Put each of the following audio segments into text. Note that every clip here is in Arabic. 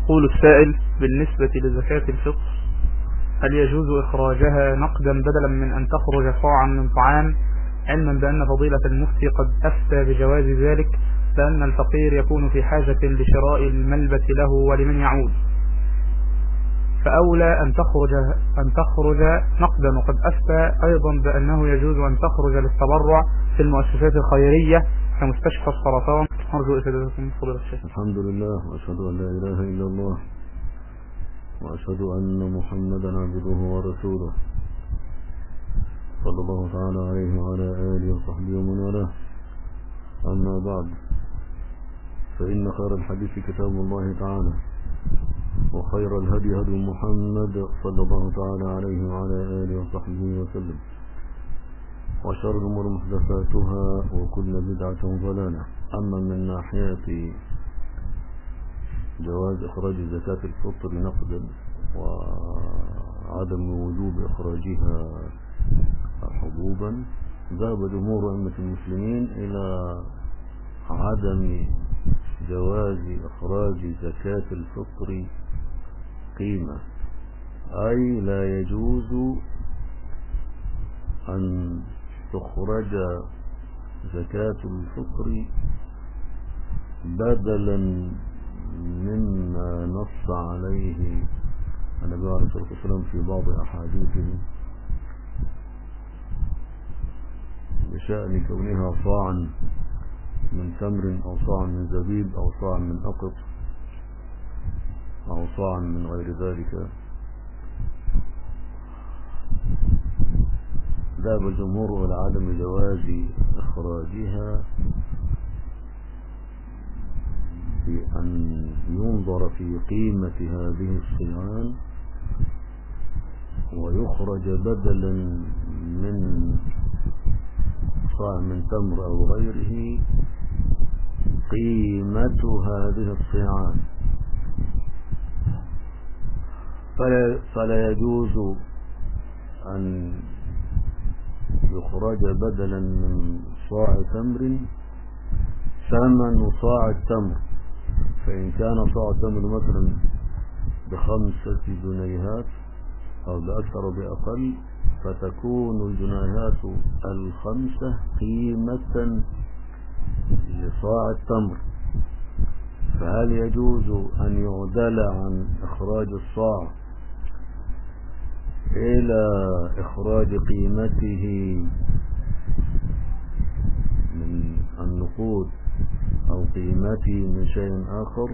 يقول السائل: بالنسبة لزكاة الفطر هل يجوز إخراجها نقدا بدلا من أن تخرج صاعا من طعام، علما بأن فضيلة المفتي قد أفتى بجواز ذلك، لأن الفقير يكون في حاجة لشراء الملبس له ولمن يعود، فأولى أن تخرج نقدا، وقد أفتى أيضا بأنه يجوز أن تخرج للتبرع في المؤسسات الخيرية كمستشفى السرطان. أرجو إفادتكم فضيلة الشيخ. الحمد لله، وأشهد أن لا إله إلا الله، وأشهد أن محمدا عبده ورسوله، صلى الله تعالى عليه وعلى آله وصحبه ومن والاه. أما بعد، فإن خير الحديث كتاب الله تعالى، وخير الهدي هدي محمد صلى الله تعالى عليه وعلى آله وصحبه وسلم، وشر الأمور محدثاتها، وكل بدعة ضلالة. أما من ناحية جواز إخراج زكاة الفطر نقدا وعدم وجوب إخراجها حبوبا، ذهب جمهور أئمة المسلمين إلى عدم جواز إخراج زكاة الفطر قيمة، أي لا يجوز أن تخرج زكاة الفطر بدلا مما نص عليه النبي عليه الصلاة والسلام في بعض أحاديثه بشأن كونها صاعا من تمر أو صاعا من زبيب أو صاعا من أقط أو صاعا من غير ذلك. ذهب الجمهور إلى عدم جواز إخراجها بأن ينظر في قيمة هذه الصيان ويخرج بدلا من صاع من تمر أو غيره قيمة هذه الصيان، فلا يجوز أن يخرج بدلا من صاع تمر ثمن صاع التمر، فإن كان صاع التمر مثلا ب5 جنيهات أو بأكثر بأقل، فتكون الجنيهات 5 قيمة لصاع التمر. فهل يجوز أن يعدل عن إخراج الصاع إلى إخراج قيمته من النقود أو قيمته من شيء آخر؟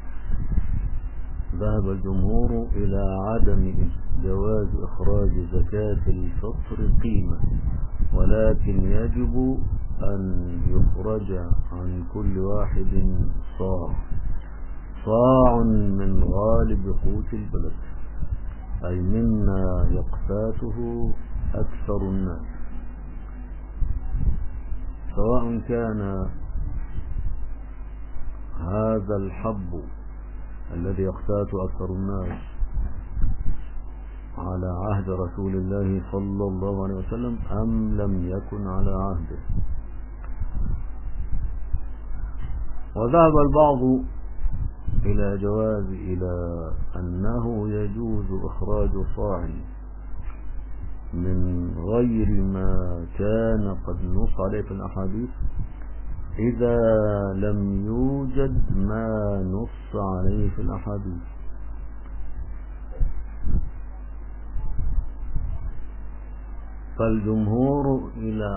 ذهب الجمهور إلى عدم جواز إخراج زكاة الفطر قيمة، ولكن يجب أن يخرج عن كل واحد صاع من غالب قوت البلد، أي مما يقتاته أكثر الناس، سواء كان هذا الحب الذي يقتاته أكثر الناس على عهد رسول الله صلى الله عليه وسلم أم لم يكن على عهده. وذهب البعض إلى أنه يجوز إخراج صاع من غير ما كان قد نص عليه في الأحاديث إذا لم يوجد ما نص عليه في الأحاديث. فالجمهور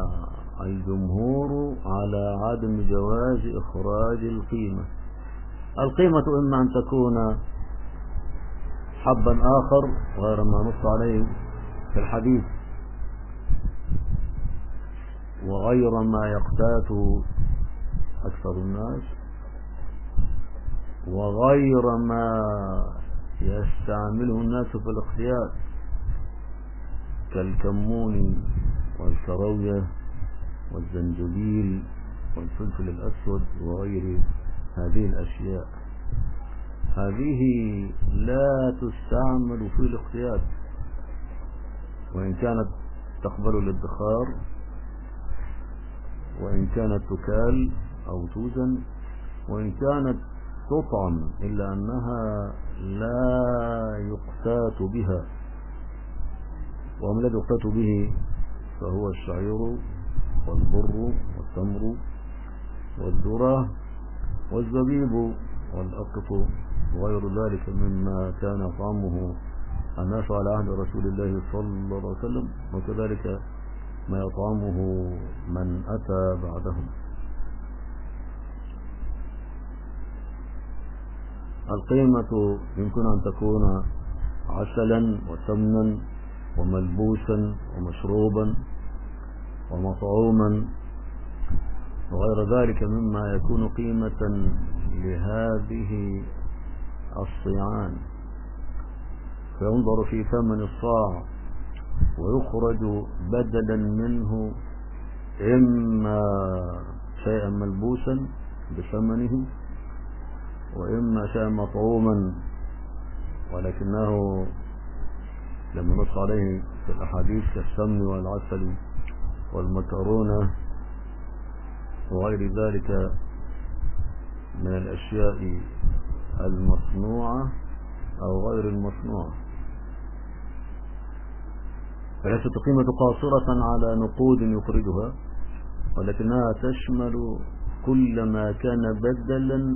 على عدم جواز إخراج القيمة إما أن تكون حبا آخر غير ما نص عليه في الحديث وغير ما يقتاته أكثر الناس وغير ما يستعمله الناس في الاختيار كالكمون والكراوية والزنجبيل والفلفل الأسود وغير هذه الأشياء. هذه لا تستعمل في الاختيار، وإن كانت تقبل الادخار، وإن كانت تكال أو توزن، وإن كانت تطعم إلا أنها لا يقتات بها، وما الذي يقتات به فهو الشعير والبر والتمر والذرة والزبيب والأقط وغير ذلك مما كان يطعمه الناس على عهد رسول الله صلى الله عليه وسلم، وكذلك ما يطعمه من أتى بعدهم. القيمة يمكن أن تكون عسلا وسمنا وملبوسا ومشروبا ومطعوما وغير ذلك مما يكون قيمة لهذه الصيعان، فينظر في ثمن الصاع ويخرج بدلا منه إما شيئا ملبوسا بثمنه وإما شيئا مطعوما، ولكنه لما نص عليه في الأحاديث كالسمن والعسل والمكرونة وغير ذلك من الأشياء المصنوعة أو غير المصنوعة. فليست القيمة قاصرة على نقود يخرجها، ولكنها تشمل كل ما كان بدلا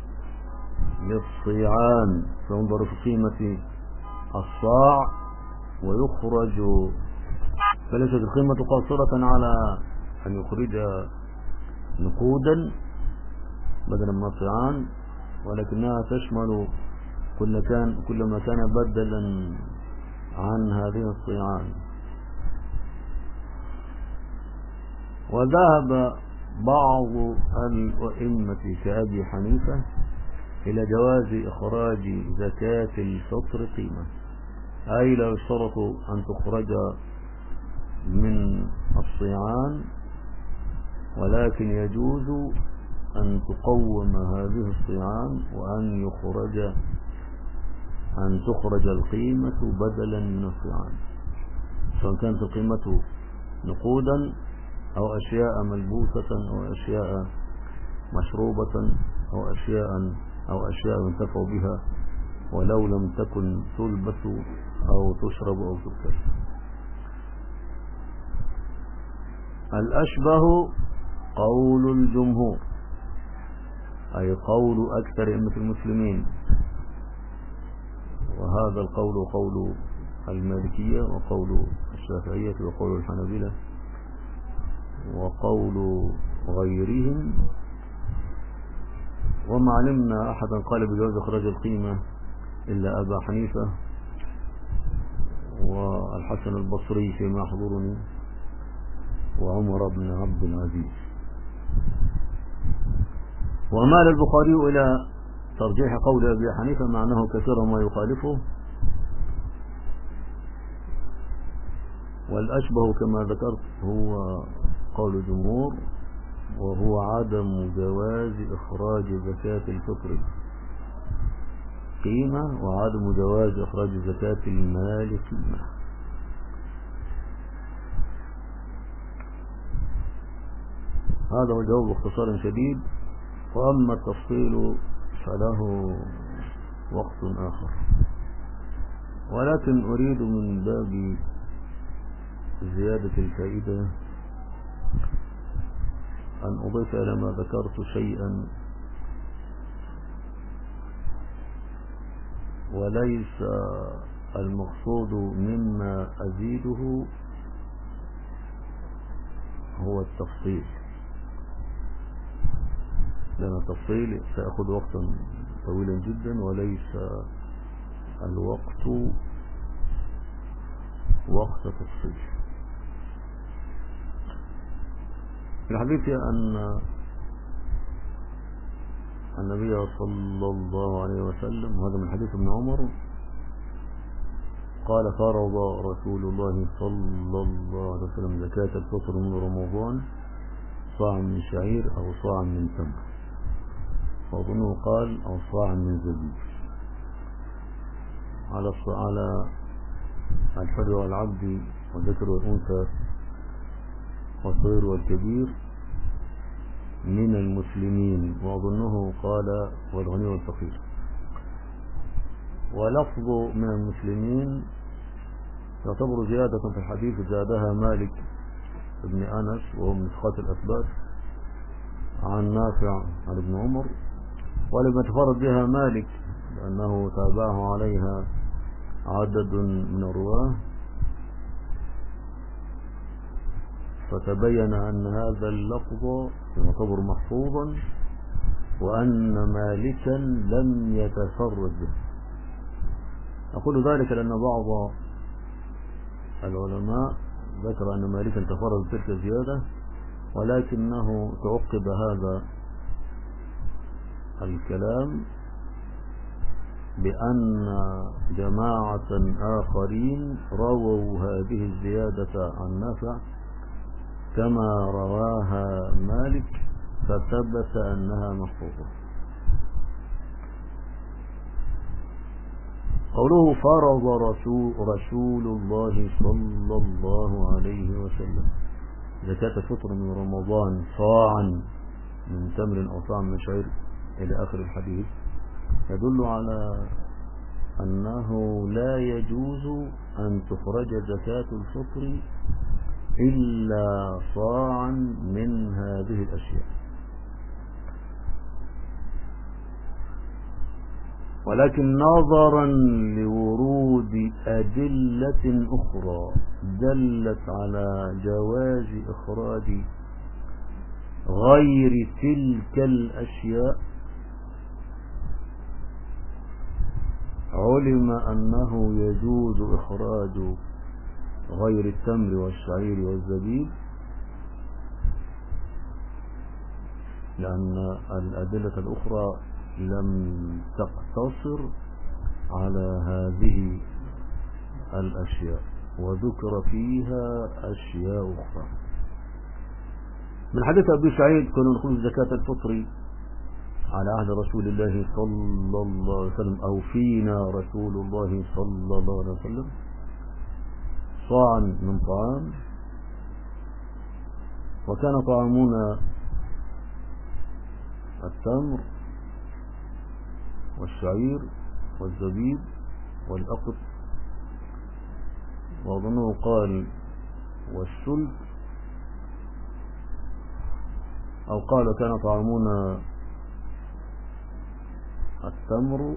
للصيعان، فينظر في قيمة الصاع ويخرج. فليست القيمة قاصرة على أن يخرج نقودا بدلا من الصيعان، ولكنها تشمل كل ما كان بدلا عن هذه الصيعان. وذهب بعض الأئمة كأبي حنيفة إلى جواز إخراج زكاة الفطر قيمة، أي لا يشترط أن تخرج من الصيعان، ولكن يجوز أن تقوم هذه الصيعان وأن تخرج القيمة بدلا من الصيعان، سواء كانت القيمة نقودا أو أشياء ملبوسة أو أشياء مشروبة أو أشياء ينتفع بها ولو لم تكن تلبس أو تشرب أو تكل. الأشبه قول الجمهور، أي قول أكثر أئمة المسلمين، وهذا القول قول المالكية وقول الشافعية وقول الحنابلة وقول غيرهم. وما علمنا أحدا قال بجواز إخراج القيمة إلا أبا حنيفة والحسن البصري فيما يحضرني وعمر بن عبد العزيز. ومال البخاري إلى ترجيح قول أبي حنيفة مع أنه كثيرا ما يخالفه، والأشبه كما ذكرت هو قول الجمهور، وهو عدم جواز إخراج زكاة الفطر قيمة وعدم جواز إخراج زكاة المال قيمة. هذا هو الجواب باختصار شديد، وأما التفصيل فله وقت آخر، ولكن أريد من باب زيادة الفائدة أن أضيف إلى ما ذكرت شيئا، وليس المقصود مما أزيده هو التفصيل، لأن التفصيل سيأخذ وقتا طويلا جدا، وليس الوقت وقت تفصيل. في الحديث أن النبي صلى الله عليه وسلم، وهذا من حديث ابن عمر، قال: فرض رسول الله صلى الله عليه وسلم زكاة الفطر من رمضان صاع من شعير أو صاع من تمر، وأظنه قال أو صاع من زبيب، على الحر والعبد والذكر والأنثى والصغير والكبير من المسلمين، وأظنه قال والغني والفقير. ولفظ من المسلمين يعتبر زيادة في الحديث زادها مالك بن أنس وهو من نسخات الأثبات عن نافع عن ابن عمر، ولم يتفرد بها مالك لأنه تابعه عليها عدد من الرواه، فتبين أن هذا اللفظ يعتبر محفوظا وأن مالكا لم يتفرد به. أقول ذلك لأن بعض العلماء ذكر أن مالكا تفرد بتلك الزيادة، ولكنه تعقب هذا الكلام بأن جماعة آخرين رووا هذه الزيادة عن نافع كما رواها مالك، فثبت أنها محفوظة. قوله فرض رسول الله صلى الله عليه وسلم زكاة الفطر من رمضان صاعا من تمر أو صاع من شعير إلى آخر الحديث، يدل على أنه لا يجوز أن تخرج زكاة الفطر إلا صاعا من هذه الأشياء. ولكن نظرا لورود أدلة أخرى دلت على جواز إخراج غير تلك الأشياء، علم أنه يجوز إخراج غير التمر والشعير والزبيب، لأن الأدلة الأخرى لم تقتصر على هذه الأشياء وذكر فيها أشياء أخرى. من حديث أبي سعيد كنا نخرج زكاة الفطر على عهد رسول الله صلى الله عليه وسلم أو فينا رسول الله صلى الله عليه وسلم صاعا من طعام، وكان طعامنا التمر والشعير والزبيب والأقط، وأظنه قال والسلت، أو قال كان طعامنا التمر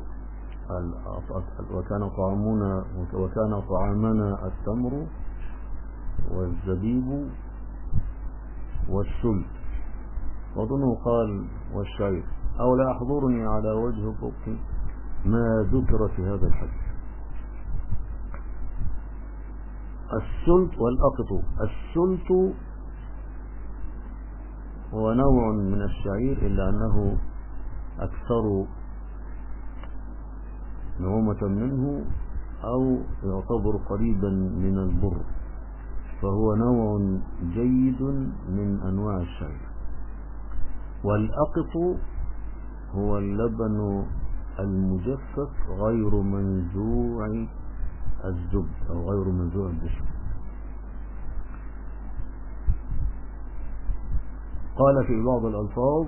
وكان طعامنا التمر والزبيب والسلت، وأظنه قال والشعير، أو لا يحضرني على وجه فوق ما ذكر في هذا الحديث. السلت والأقط، السلت هو نوع من الشعير إلا أنه أكثر نعومة منه أو يعتبر قريبا من البر، فهو نوع جيد من أنواع الشعير. والأقط هو اللبن المجفف غير منزوع الزبد أو غير منزوع الدسم. قال في بعض الألفاظ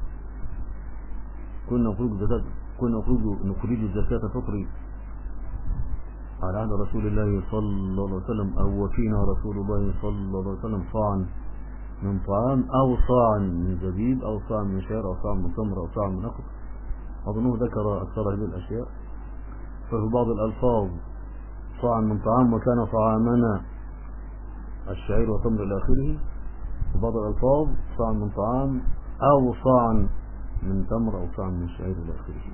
كنا نخرج زكاة الفطر على عهد رسول الله صلى الله عليه وسلم أو وفينا رسول الله صلى الله عليه وسلم صاعا من طعام أو صاعا من زبيب أو صاعا من شعير أو صاعا من تمر أو صاعا من أقط. أظنه ذكر أكثر هذه الأشياء. ففي بعض الألفاظ صاعا من طعام وكان طعامنا الشعير وتمر إلى آخره، وبعض الألفاظ صاعا من طعام أو صاعا من تمر أو صاعا من شعير إلى آخره.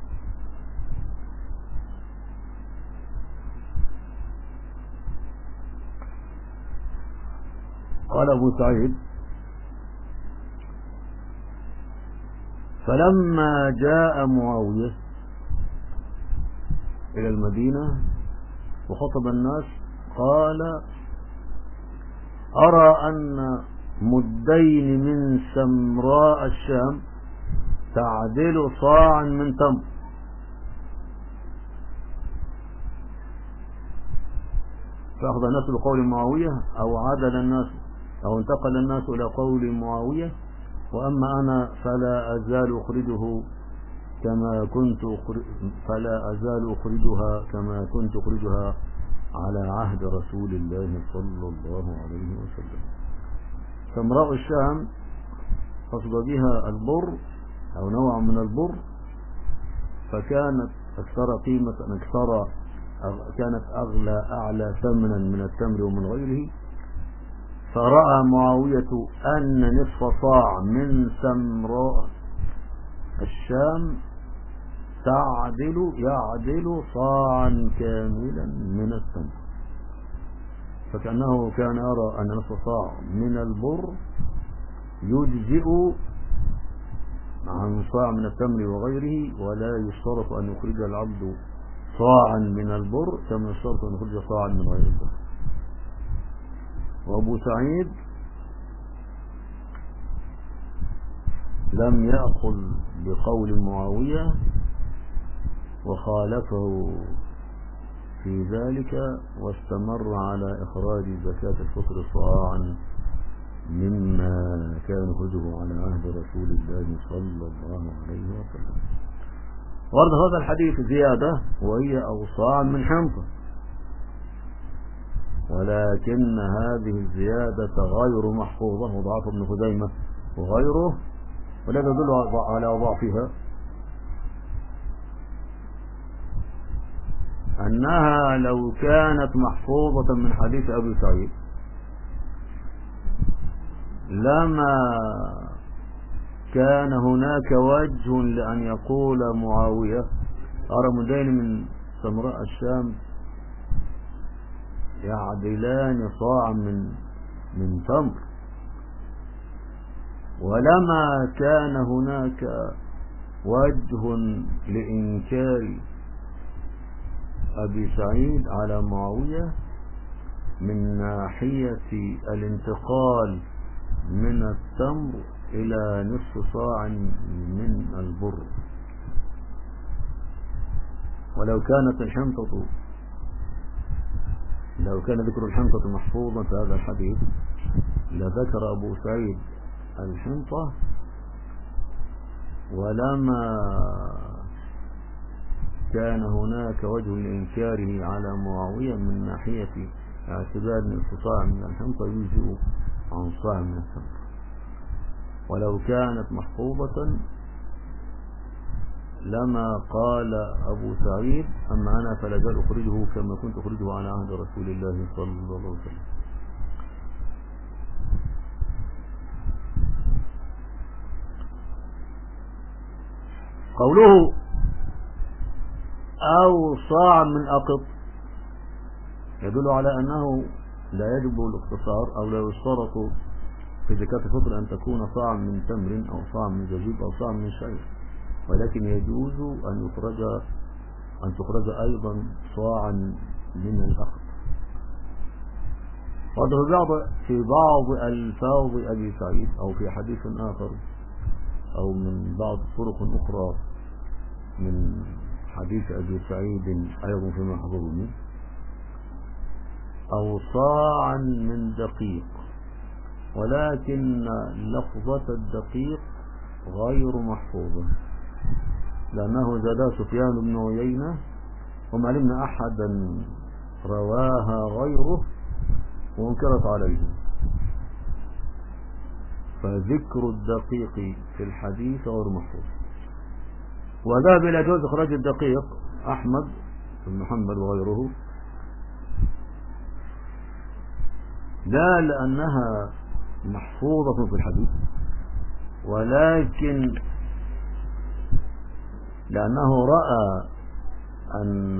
قال أبو سعيد فلما جاء معاوية إلى المدينة وخطب الناس قال أرى أن مدين من سمراء الشام تعدل صاعا من تمر، فأخذ الناس بقول معاوية أو عدل الناس أو انتقل الناس إلى قول معاوية، وأما أنا فلا أزال أخرجها كما كنت أخرجها على عهد رسول الله صلى الله عليه وسلم. سمراء الشام قصد بها البر أو نوع من البر، فكانت أكثر قيمة، كانت أعلى ثمنا من التمر ومن غيره. فرأى معاوية أن نصف صاع من سمراء الشام يعدل صاعا كاملا من التمر، فكأنه كان يرى أن نصف صاع من البر يجزئ عن صاع من التمر وغيره، ولا يشترط أن يخرج العبد صاعا من البر كما يشترط أن يخرج صاعا من غير البر. وأبو سعيد لم يأخذ بقول معاوية وخالفه في ذلك، واستمر على إخراج زكاة الفطر صاعا مما كان يخرجه على عهد رسول الله صلى الله عليه وسلم. ورد هذا الحديث زيادة وهي أوصاع من حنطة، ولكن هذه الزيادة غير محفوظة، وضعف ابن خزيمة وغيره، ولا تدل على ضعفها أنها لو كانت محفوظة من حديث أبي سعيد لما كان هناك وجه لأن يقول معاوية أرى مدين من سمراء الشام يعدلان صاعا من تمر، ولما كان هناك وجه لإنكار أبي سعيد على معاوية من ناحية الانتقال من التمر إلى نصف صاع من البر. ولو كان ذكر الحنطة محفوظا في هذا الحديث لذكر أبو سعيد الحنطة، ولما كان هناك وجه لإنكاره على معاوية من ناحية اعتبار نصف صاع من الحنطة يجزئ عن صاع من التمر. ولو كانت محفوظة لما قال أبو سعيد أما أنا فلا زال أخرجه كما كنت أخرجه على عهد رسول الله صلى الله عليه وسلم. قوله أو صاع من أقط يدل على أنه لا يجب الاقتصار، أو لا يشترط في زكاة الفطر أن تكون صاع من تمر أو صاع من زبيب أو صاع من شعير، ولكن يجوز أن تخرج أيضا صاعا من الأقط. في بعض ألفاظ أبي سعيد أو في حديث آخر أو من بعض طرق أخرى من حديث أبي سعيد أيضا فيما حضرني أو صاعا من دقيق، ولكن لفظة الدقيق غير محفوظة لأنه زاد سفيان بن عيينة وما علمنا أحدا رواها غيره وانكرت عليه، فذكر الدقيق في الحديث غير محفوظ. وذهب إلى جواز إخراج الدقيق أحمد بن محمد وغيره، لا لأنها محفوظة في الحديث، ولكن لأنه رأى أن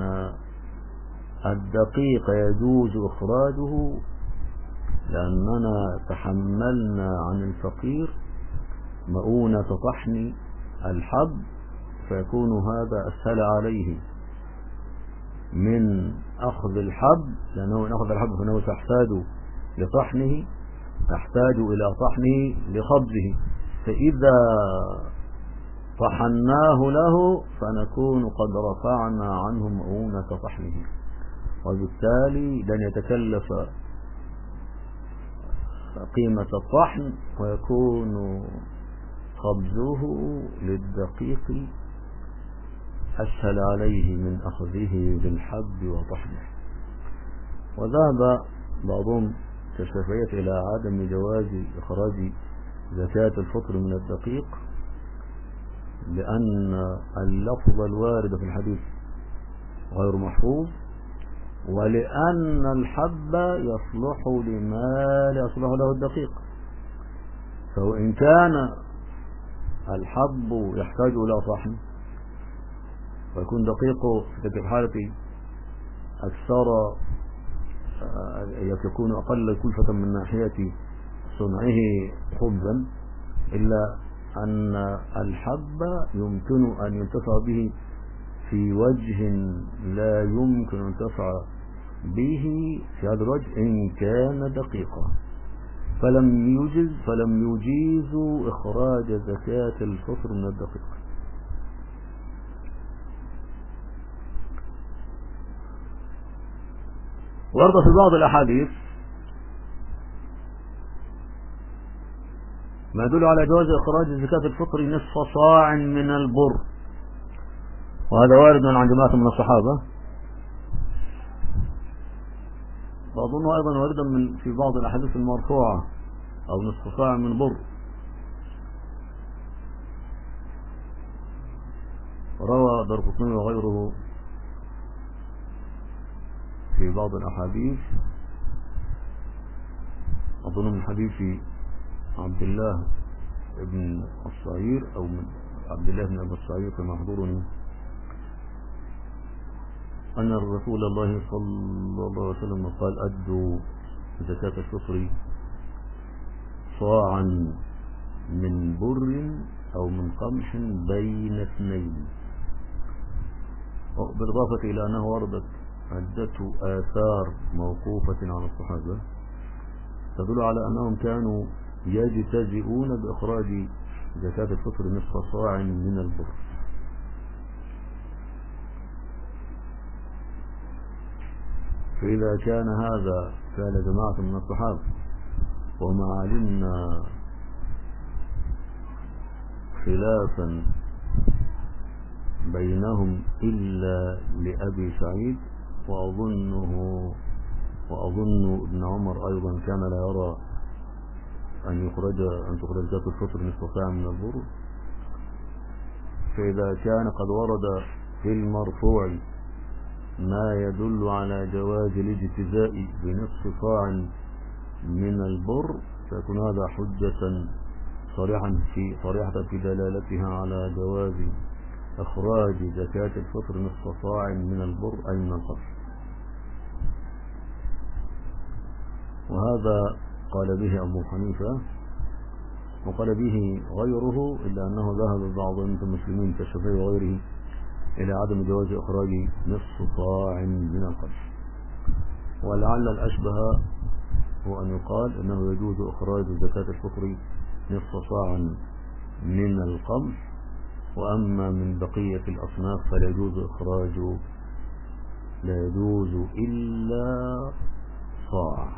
الدقيق يجوز إخراجه لأننا تحملنا عن الفقير مؤونة طحن الحب، فيكون هذا أسهل عليه من أخذ الحب، لأنه إن أخذ الحب فإنه تحتاج إلى طحنه لخبزه، فإذا طحناه له فنكون قد رفعنا عنه مؤونة طحنه، وبالتالي لن يتكلف قيمة الطحن ويكون خبزه للدقيق أسهل عليه من أخذه بالحب وطحنه. وذهب بعضهم كالشافعية إلى عدم جواز إخراج زكاة الفطر من الدقيق، لأن اللفظ الوارد في الحديث غير محفوظ، ولأن الحب يصلح لما لا يصلح له الدقيق. فإن كان الحب يحتاج إلى طحن ويكون دقيقه في تلك الحالة أكثر، يكون أقل كلفة من ناحية صنعه خبزا، إلا أن الحب يمكن أن ينتفع به في وجه لا يمكن أن ينتفع به في هذا الوجه إن كان دقيقا، فلم يجيزوا إخراج زكاة الفطر من الدقيق. ورد في بعض الأحاديث ما يدل على جواز إخراج زكاة الفطر نصف صاع من البر، وهذا وارد عن جماعة من الصحابة، وأظنه أيضا واردا في بعض الأحاديث المرفوعة، أو نصف صاع من بر. روى دارقطني وغيره في بعض الأحاديث، أظن من حديث عبد الله بن الصعير أو من عبد الله بن أبي الصعير كما يحضرني، أن رسول الله صلى الله عليه وسلم قال: أدوا زكاة الفطر صاعا من بر أو من قمح بين اثنين. بالإضافة إلى أنه وردت عدة آثار موقوفة على الصحابة تدل على أنهم كانوا يجتزئون بإخراج زكاة الفطر نصف صاع من البر. فإذا كان هذا فعل جماعة من الصحابة، وما علمنا خلافا بينهم إلا لأبي سعيد، وأظن ابن عمر أيضا كان لا يرى أن تخرج زكاة الفطر نصف صاع من البر. فإذا كان قد ورد في المرفوع ما يدل على جواز الاجتزاء بنصف صاع من البر، فيكون هذا حجة صريحة في دلالتها على جواز إخراج زكاة الفطر نصف صاع من البر أي من القمح. وهذا قال به أبو حنيفة وقال به غيره، إلا أنه ذهب بعض المسلمين كالشافعي وغيره إلى عدم جواز إخراج نصف صاع من القمح. ولعل الأشبه هو أن يقال أنه يجوز إخراج زكاة الفطر نصف صاع من القمح، وأما من بقية الأصناف فلا يجوز إلا صاع.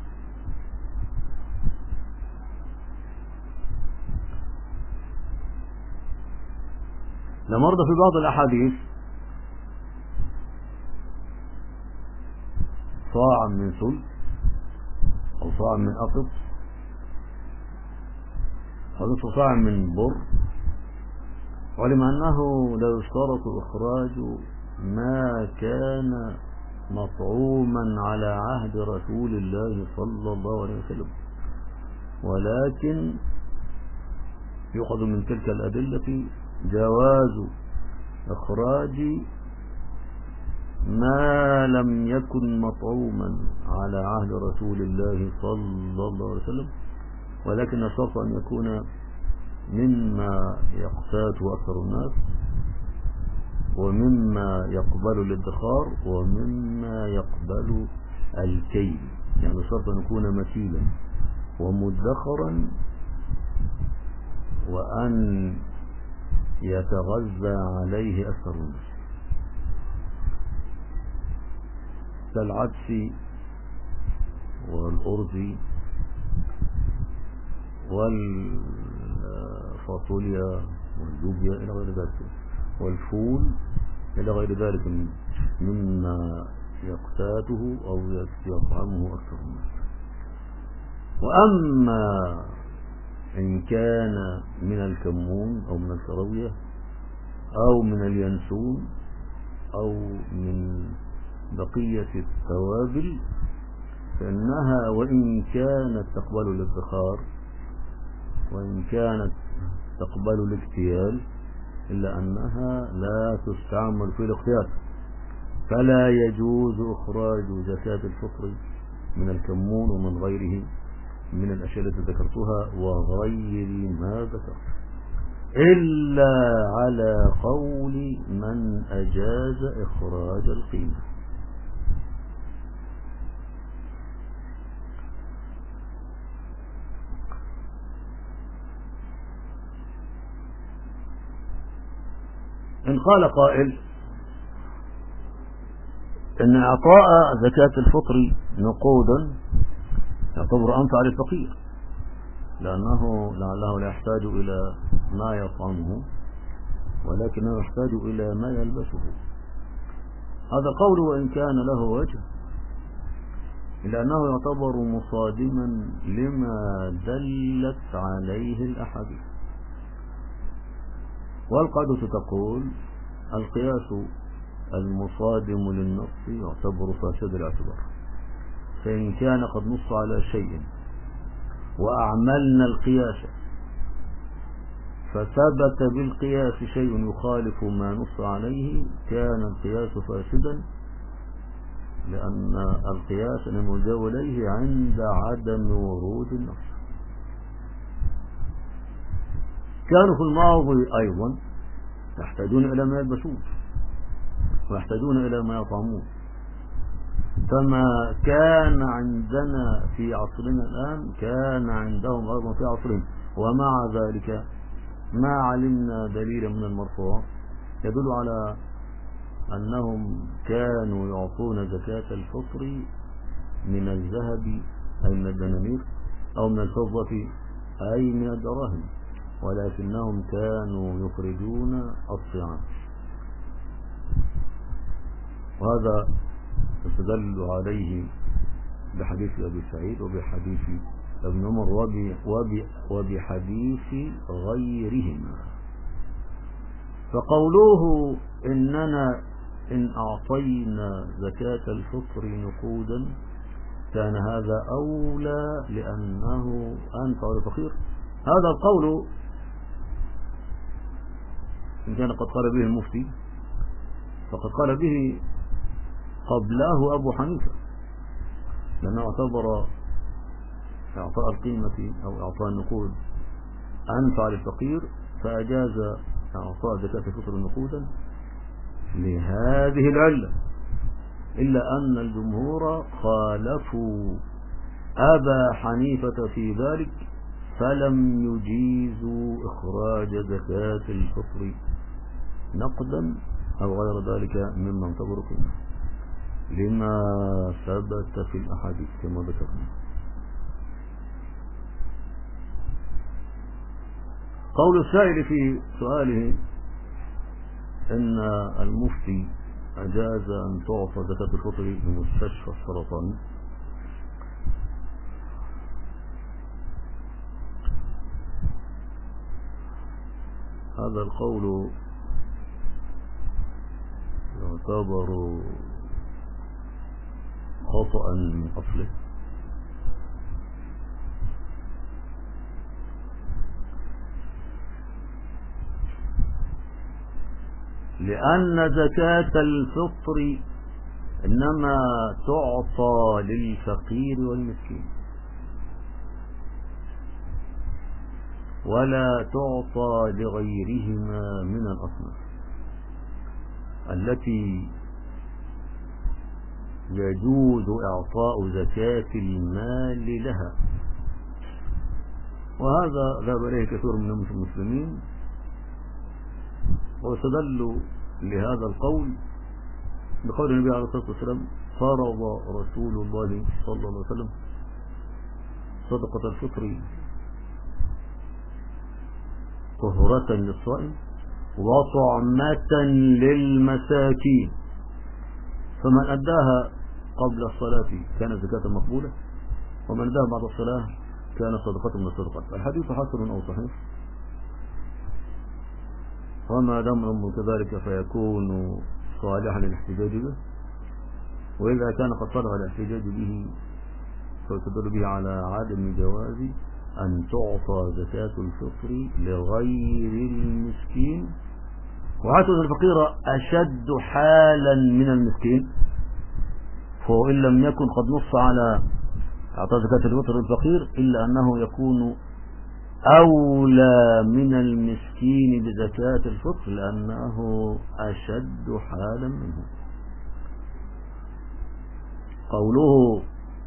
لما ورد في بعض الأحاديث صاع من سل أو صاع من أقط أو نصف صاع من بر، علم أنه لا يشترط إخراج ما كان مطعوما على عهد رسول الله صلى الله عليه وسلم، ولكن يؤخذ من تلك الأدلة جواز إخراج ما لم يكن مطعوما على عهد رسول الله صلى الله عليه وسلم، ولكن الشرط أن يكون مما يقتاته أكثر الناس، ومما يقبل الادخار، ومما يقبل الكيل. يعني الشرط أن يكون مكيلا ومدخرا، وأن يتغذى عليه أكثر الناس، كالعدس والأرز والفول والفاصوليا واللوبيا إلى غير ذلك، والفول إلى غير ذلك مما يقتاته أو يطعمه أكثر الناس. وأما إن كان من الكمون أو من الكراوية أو من اليانسون أو من بقية التوابل فإنها وإن كانت تقبل الادخار وإن كانت تقبل الاكتيال إلا أنها لا تستعمل في الاقتيال، فلا يجوز إخراج زكاة الفطر من الكمون ومن غيره من الأشياء التي ذكرتها وغير ما ذكرت، إلا على قول من أجاز إخراج القيمة. إن قال قائل إن إعطاء زكاة الفطر نقودا يعتبر أنفع للفقير لأنه لعله لا يحتاج إلى ما يطعمه ولكنه يحتاج إلى ما يلبسه. هذا قول وإن كان له وجه إلا أنه يعتبر مصادما لما دلت عليه الأحاديث. والقاعدة تقول القياس المصادم للنص يعتبر فاسد الاعتبار، فإن كان قد نص على شيء وأعملنا القياس فثبت بالقياس شيء يخالف ما نص عليه كان القياس فاسدا، لأن القياس الملجأ إليه عند عدم ورود النص. كانوا في الماضي أيضا يحتاجون إلى ما يلبسون ويحتاجون إلى ما يطعمون، فما كان عندنا في عصرنا الآن كان عندهم أيضا في عصرهم، ومع ذلك ما علمنا دليلا من المرفوع يدل على أنهم كانوا يعطون زكاة الفطر من الذهب أي من الدنانير أو من الفضة أي من الدراهم، ولكنهم كانوا يخرجون الصيام. وهذا يستدل عليه بحديث أبي سعيد وبحديث ابن عمر وبحديث غيرهما. فقولوه إننا إن أعطينا زكاة الفطر نقودا كان هذا أولى لأنه أنفع للفقير، هذا القول إن كان قد قال به المفتي فقد قال به قبله أبو حنيفة، لأنه اعتبر إعطاء القيمة أو إعطاء النقود أنفع للفقير فأجاز إعطاء زكاة الفطر نقودا لهذه العلة، إلا أن الجمهور خالفوا أبا حنيفة في ذلك فلم يجيزوا إخراج زكاة الفطر نقدا أو غير ذلك مما يعتبر قيمة لما ثبت في الأحاديث كما ذكرنا. قول السائل في سؤاله إن المفتي أجاز أن تعطى زكاة الفطر بمستشفى السرطان، هذا القول يعتبر خطأ من أصله، لأن زكاة الفطر إنما تعطى للفقير والمسكين ولا تعطى لغيرهما من الأصناف التي يجوز إعطاء زكاة المال لها. وهذا ذهب إليه كثير من المسلمين واستدلوا لهذا القول بقول النبي عليه الصلاة والسلام فرض رسول الله صلى الله عليه وسلم صدقة الفطر طهرة للصائم وطعمة للمساكين، فمن أداها قبل الصلاة كانت زكاة مقبولة، ومن أداها بعد الصلاة كانت صدقة من الصدقات. الحديث حسن أو صحيح، وما دام أمر كذلك فيكون صالحا للاحتجاج به، وإذا كان قد صلح الاحتجاج به فيستدل به على عدم جواز أن تعطى زكاة الفطر لغير المسكين، وحتى الفقير أشد حالا من المسكين، فهو إن لم يكن قد نص على إعطاء زكاة الفطر للفقير إلا أنه يكون أولى من المسكين بزكاة الفطر لأنه أشد حالا منه. قوله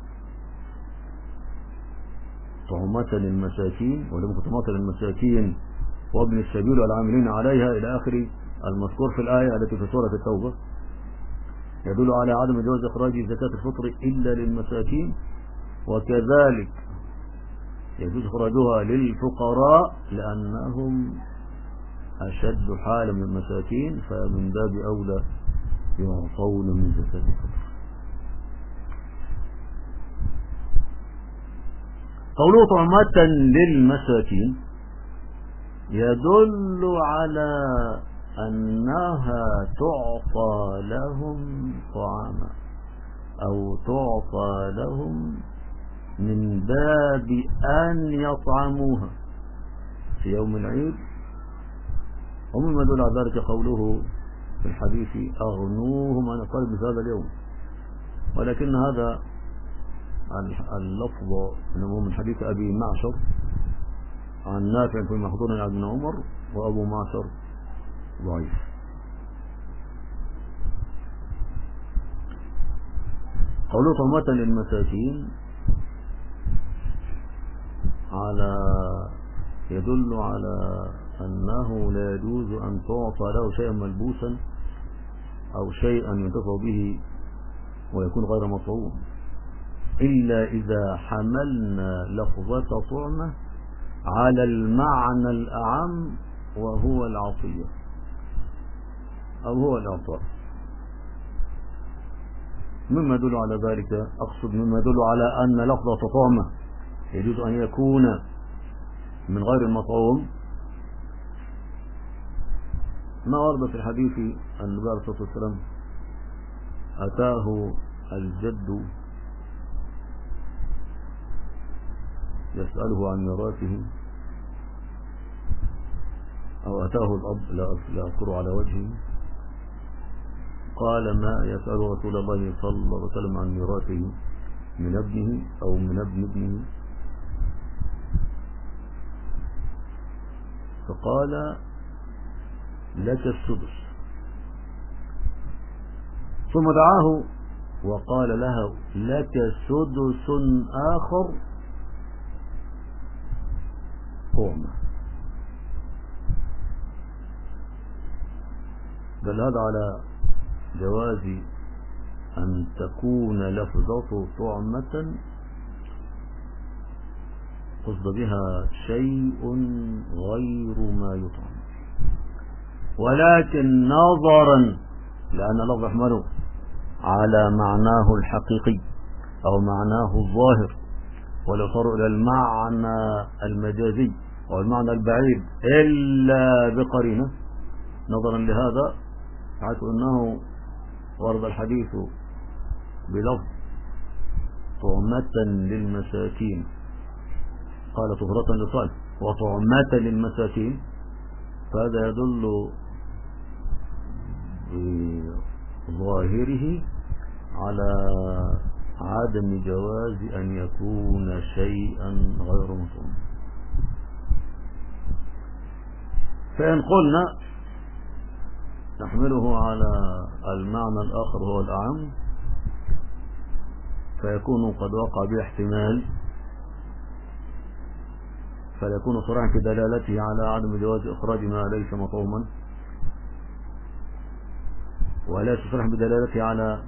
طعمة للمساكين ولم طعمة للمساكين وابن السبيل والعاملين عليها إلى آخر المذكور في الآية التي في سورة التوبة يدل على عدم جواز إخراج زكاة الفطر إلا للمساكين، وكذلك يجوز إخراجها للفقراء لأنهم أشد حالا من المساكين، فمن باب أولى يعطون من زكاة الفطر. قوله طعمة للمساكين يدل على أنها تعطى لهم طعاما أو تعطى لهم من باب أن يطعموها في يوم العيد، ومما يدل على ذلك قوله في الحديث أغنوهم عن الطلب في هذا اليوم، ولكن هذا اللفظ من حديث أبي معشر عن نافع في محضور عن ابن عمر، وأبو معشر ضعيف. قوله طعمة للمساكين يدل على أنه لا يجوز أن تعطى له شيئا ملبوسا أو شيئا ينتفع به ويكون غير مطعوم إلا إذا حملنا لفظة طعمة على المعنى الأعم وهو العطية أو هو الإعطاء. مما يدل على ذلك أقصد مما يدل على أن لفظة طعمة يجوز أن يكون من غير المطعوم ما ورد في الحديث أن النبي عليه الصلاة والسلام أتاه الجد يسأله عن ميراثه، أو أتاه الأب لا أذكر على وجهه، قال ما يسأل رسول الله صلى الله عليه وسلم عن ميراثه من ابنه أو من ابن ابنه، فقال لك السدس، ثم دعاه وقال له لك سدس آخر طعمة. بل هذا على جواز أن تكون لفظة طعمة قصد بها شيء غير ما يطعم، ولكن نظرا لأن اللفظ يحمل على معناه الحقيقي أو معناه الظاهر، ولا صار إلى المعنى المجازي أو المعنى البعيد إلا بقرينة، نظرا لهذا حيث أنه ورد الحديث بلفظ طعمة للمساكين قال طهرة للصائم وطعمة للمساكين، فهذا يدل بظاهره على عدم جواز أن يكون شيئا غير مطعوم. فإن قلنا نحمله على المعنى الآخر هو الأعم، فيكون قد وقع به احتمال، فيكون صراحا في دلالته على عدم جواز إخراج ما ليس مطعوما، ولا تصرح بدلالته على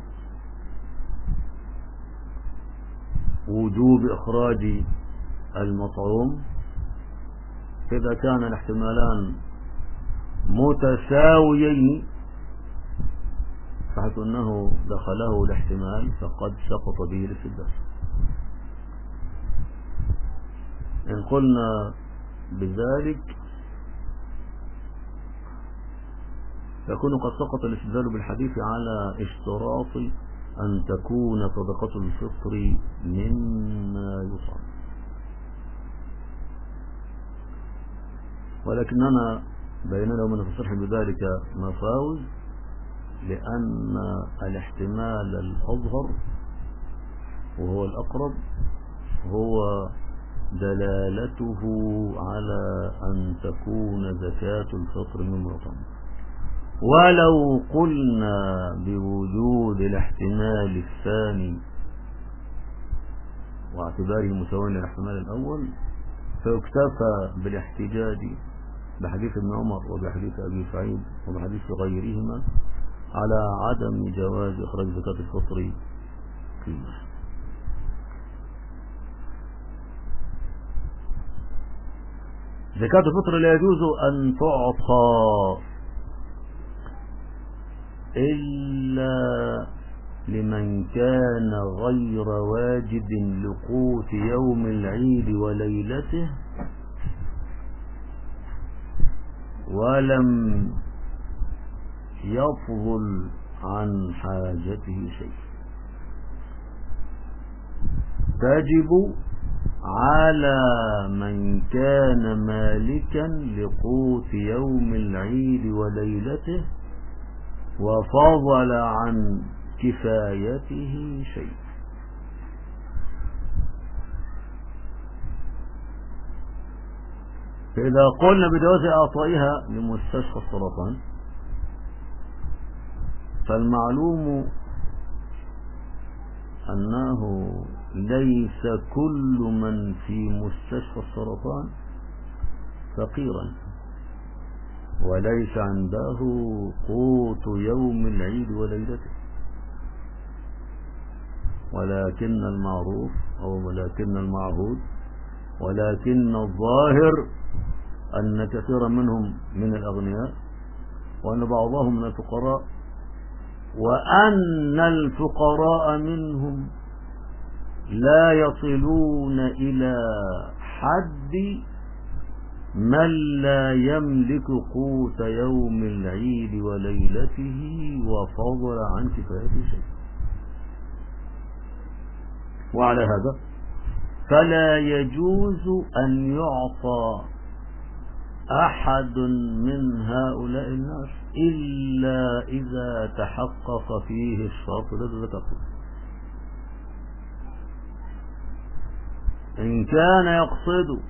وجوب إخراج المطعوم، إذا كان الاحتمالان متساويين فحيث أنه دخله الاحتمال فقد سقط به الاستدلال. إن قلنا بذلك يكون قد سقط الاستدلال بالحديث على اشتراط أن تكون صدقة الفطر مما يطعم، ولكننا بيننا ومن التصريح بذلك مفاوز، لأن الاحتمال الأظهر وهو الأقرب هو دلالته على أن تكون زكاة الفطر مما يطعم. ولو قلنا بوجود الاحتمال الثاني واعتباره مساويا للاحتمال الأول فيكتفى بالاحتجاج بحديث ابن عمر وبحديث أبي سعيد وبحديث غيرهما على عدم جواز إخراج زكاة الفطر فيه. زكاة الفطر لا يجوز أن تعطى إلا لمن كان غير واجد لقوت يوم العيد وليلته ولم يفضل عن حاجته شيء. تجب على من كان مالكا لقوت يوم العيد وليلته وفضل عن كفايته شيء. فإذا قلنا بجواز إعطائها لمستشفى السرطان فالمعلوم أنه ليس كل من في مستشفى السرطان فقيرا وليس عنده قوت يوم العيد وليلته، ولكن المعروف أو ولكن المعهود ولكن الظاهر أن كثيرا منهم من الأغنياء وأن بعضهم من الفقراء وأن الفقراء منهم لا يصلون إلى حد من لا يملك قوت يوم العيد وليلته وفضل عن كفايته شيء. وعلى هذا فلا يجوز أن يعطى أحد من هؤلاء الناس إلا إذا تحقق فيه الشرط الذي ذكرته. إن كان يقصد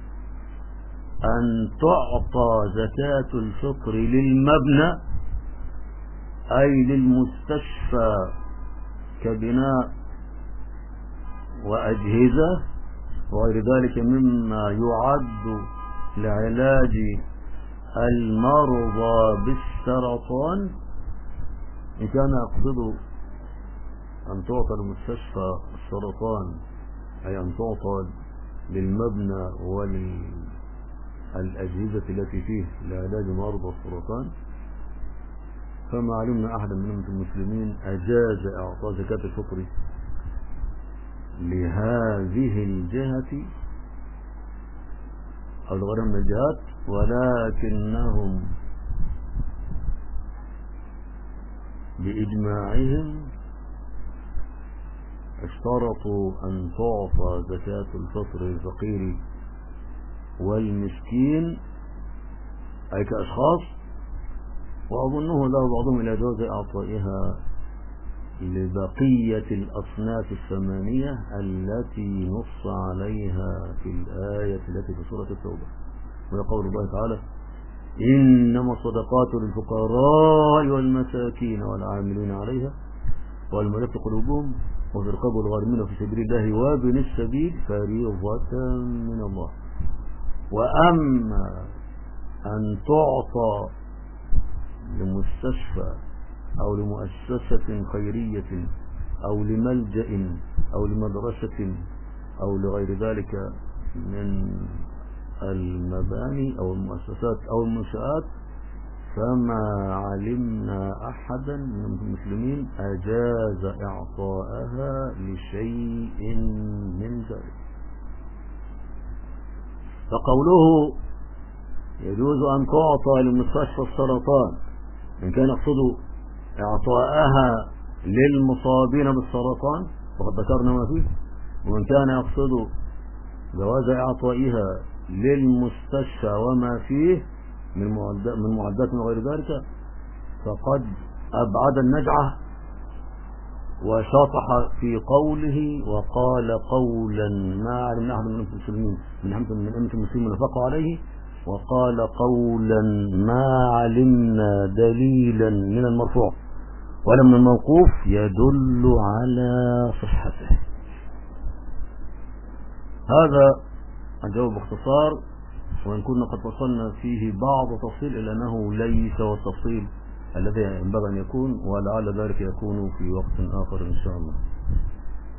أن تعطى زكاة الفطر للمبنى أي للمستشفى كبناء وأجهزة وغير ذلك مما يعد لعلاج المرضى بالسرطان، إن كان يقصد أن تعطى لمستشفى السرطان أي أن تعطى للمبنى وللأجهزة التي فيه لعلاج مرضى السرطان فما علمنا أحدا من المسلمين أجاز إعطاء زكاة الفطر لهذه الجهة أو لغيرها من الجهات، ولكنهم بإجماعهم اشترطوا أن تعطى زكاة الفطر للفقير والمسكين أي كأشخاص، وأظنه ذهب بعضهم إلى جواز إعطائها لبقية الأصناف الثمانية التي نص عليها في الآية التي في سورة التوبة، ويقول الله تعالى: إنما الصدقات للفقراء والمساكين والعاملين عليها والمؤلفة قلوبهم وفي الرقاب والغارمين في سبيل الله وابن السبيل فريضة من الله. وأما أن تعطى لمستشفى أو لمؤسسة خيرية أو لملجأ أو لمدرسة أو لغير ذلك من المباني أو المؤسسات أو المنشآت فما علمنا أحدا من المسلمين أجاز إعطاءها لشيء من ذلك. فقوله يجوز أن تعطى لمستشفى السرطان إن كان يقصد إعطاءها للمصابين بالسرطان وقد ذكرنا ما فيه، وإن كان يقصد جواز إعطائها للمستشفى وما فيه من معدات وغير ذلك فقد أبعد النجعة وشاطح في قوله وقال قولا ما علمنا أحد من المسلمين من أمة المسلمين نفقوا عليه، وقال قولا ما علمنا دليلا من المرفوع ولا من الموقوف يدل على صحته. هذا الجواب باختصار، وإن كنا قد وصلنا فيه بعض تفصيل إلا أنه ليس والتفصيل الذي ينبغي أن يكون، ولعل ذلك يكون في وقت آخر إن شاء الله.